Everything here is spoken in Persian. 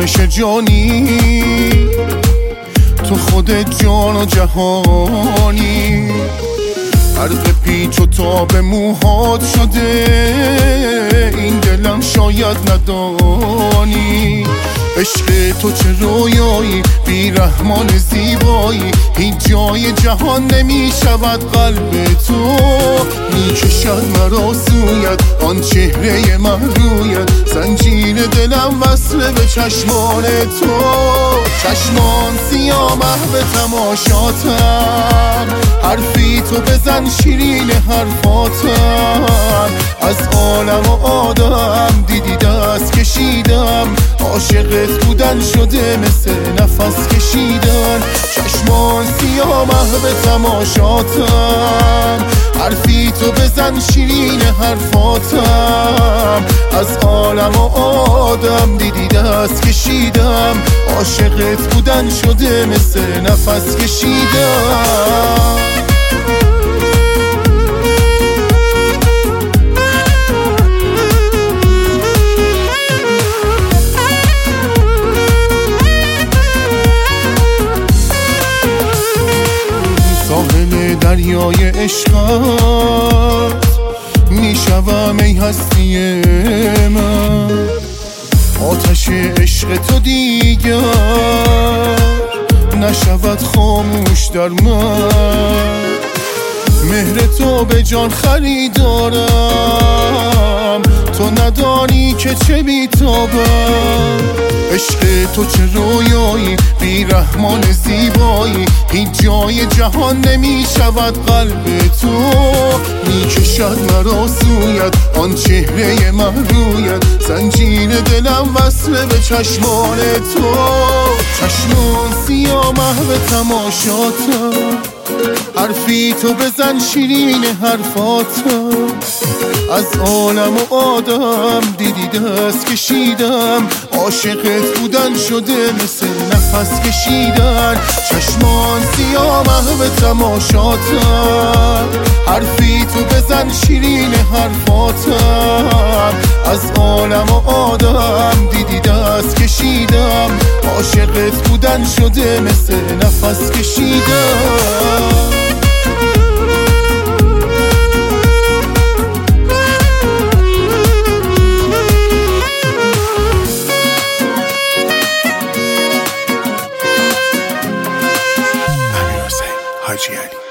آرامش جانی، تو خودت جان و جهانی. عرق پیچ و تاب موهات شده، این دلم شاید ندانی. عشق تو چه رویایی، بیرحمان زیبایی، هیچ جای جهان نمی شود قلب تو. می کشد مرا سویت آن چهره محرویت، زنجیر دلم وصله به چشمان تو. چشمان سیاه محو تماشاتم، حرفی تو بزن شیرین حرفاتم. از عالم و آدم دیدی دست کشیدم، عاشقت بودن شده مثل نفس کشیدن. چشمان سیاه محو تماشاتم، حرفی تو بزن شیرین حرفاتم. از عالم و آدم دیدی دست کشیدم، عاشقت بودن شده مثل نفس کشیدم. ساحل دریای عشقت میشوم ای هستی من، آتش عشق تو دیگر نشود خاموش در من. مهر تو به جان خریدارم، تو ندانی که چه بی‌تابم. عشق تو چه رویایی، بیرحمان زیبایی، هیچ جای جهان نمی شود قلب تو. می کشد مرا سویت آن چهره محرویت، زنجیر دلم وصله به چشمان تو. چشمان سیاه محو تماشاتم، حرفی تو بزن شیرین حرفاتم. از عالم و آدم دیدی دست کشیدم، عاشقت بودن شده مثل نفس کشیدن. چشمان سیاه محو تماشاتم، حرفی تو بزن شیرین حرفاتم. از عالم و آدم دیدی دست کشیدم، عاشقت بودن شده مثل نفس کشیدن. حاجی علی.